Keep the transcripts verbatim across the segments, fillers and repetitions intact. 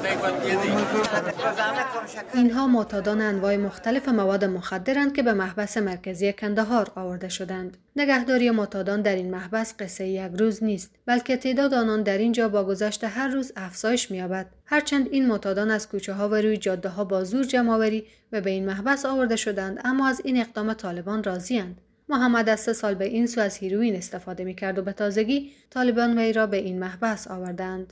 اینها معتادان انواع مختلف مواد مخدرند که به محبس مرکزی کندهار آورده شدند. نگهداری معتادان در این محبس قصه یک روز نیست، بلکه تعداد آنان در اینجا با گذشت هر روز افزایش می‌یابد. هرچند این معتادان از کوچه‌ها و روی جاده‌ها با زور جمع‌آوری و به این محبس آورده شدند، اما از این اقدام طالبان راضی‌اند. محمد از سه سال به این سو از هیروئین استفاده می‌کرد و به تازگی طالبان وی را به این محبس آوردند.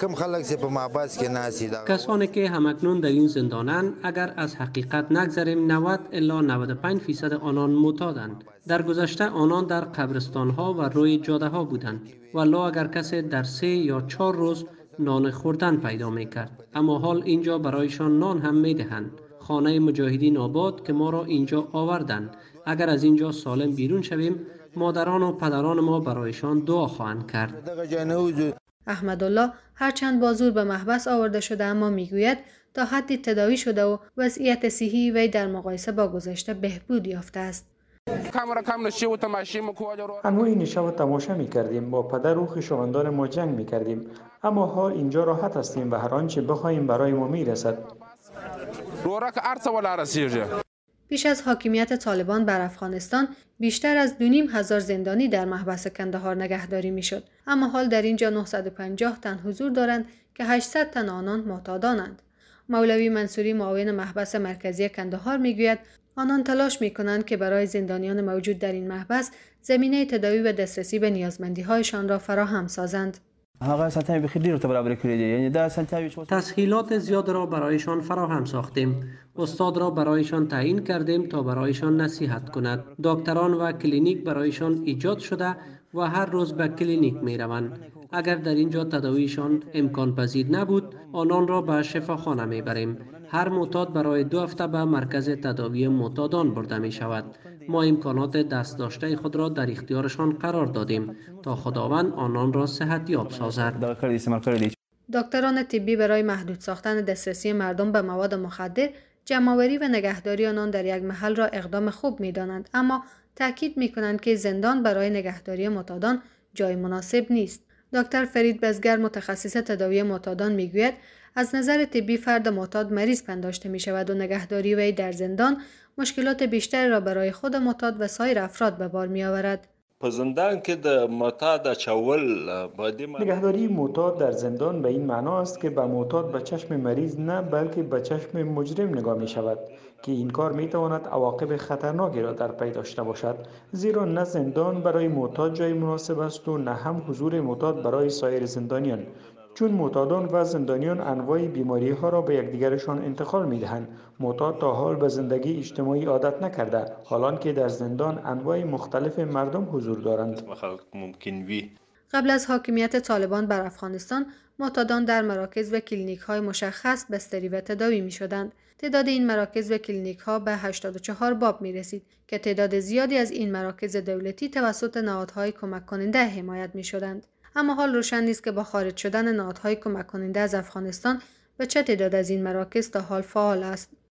کسانی که همکنون در این زندانند، اگر از حقیقت نگذریم نود الی نود و پنج درصد آنان معتادند. در گذشته آنان در قبرستان‌ها و روی جاده‌ها بودند. والله اگر کسی در سه یا چهار روز نان خوردن پیدا می‌کرد، اما حال اینجا برایشان نان هم می‌دهند. خانه مجاهدین آباد که ما را اینجا آوردند، اگر از اینجا سالم بیرون شویم، مادران و پدران ما برایشان دعا خواهند کرد. احمدالله هرچند با زور به محبس آورده شده، اما میگوید تا حدی تداوی شده و وضعیت صحی وی در مقایسه با گذشته بهبود یافته است. انواع نشه و تماشا می کردیم، با پدر و خویشاوندان ما جنگ می کردیم، اما حال اینجا راحت هستیم و هر آنچه بخواهیم برای ما می رسد. پیش از حاکمیت طالبان بر افغانستان بیشتر از دو نیم هزار زندانی در محبس کندهار نگهداری میشد، اما حال در اینجا نهصد و پنجاه تن حضور دارند که هشتصد تن آنان معتادانند. مولوی منصوری معاون محبس مرکزی کندهار میگوید آنان تلاش میکنند که برای زندانیان موجود در این محبس زمینه تداوی و دسترسی به نیازمندی‌هایشان را فراهم سازند. تسهیلات زیاد را برایشان فراهم ساختیم. استاد را برایشان تعیین کردیم تا برایشان نصیحت کند. دکتران و کلینیک برایشان ایجاد شده و هر روز به کلینیک می روند. اگر در اینجا تداویشان امکان پذیر نبود، آنان را به شفاخانه می بریم. هر معتاد برای دو هفته به مرکز تداوی معتادان برده می شود. ما امکانات دست داشته خود را در اختیارشان قرار دادیم تا خداوند آنان را صحتیاب سازد. دکتران طبی برای محدود ساختن دسترسی مردم به مواد مخدر، جمع‌آوری و نگهداری آنان در یک محل را اقدام خوب می‌دانند، اما تاکید می‌کنند که زندان برای نگهداری معتادان جای مناسب نیست. دکتر فرید بزگر متخصص تداوی معتادان می‌گوید از نظر طبی فرد معتاد مریض پنداشته می‌شود و نگهداری وی در زندان مشکلات بیشتری را برای خود معتاد و سایر افراد به بار می‌آورد. په زندان کې د معتاد اچول نگهداری معتاد در زندان به این معنا است که به معتاد به چشم مریض نه بلکه به چشم مجرم نگاه می شود که این کار می تواند عواقب خطرناکی را در پی داشته باشد، زیرا نه زندان برای معتاد جای مناسب است و نه هم حضور معتاد برای سایر زندانیان، چون معتادان و زندانیان انواع بیماری ها را به یکدیگرشان انتقال می دهند. معتاد تا حال به زندگی اجتماعی عادت نکرده، حالان که در زندان انواع مختلف مردم حضور دارند. قبل از حاکمیت طالبان بر افغانستان، معتادان در مراکز و کلینیک های مشخص بستری و تداوی می شدند. تعداد این مراکز و کلینیک ها به هشتاد و چهار باب می رسید که تعداد زیادی از این مراکز دولتی توسط نهادهای کمک کننده حمایت می شدند. اما حال روشن نیست که با خارج شدن نهادهای کمک کننده از افغانستان به چه تعداد از این مراکز تا حال فعال است.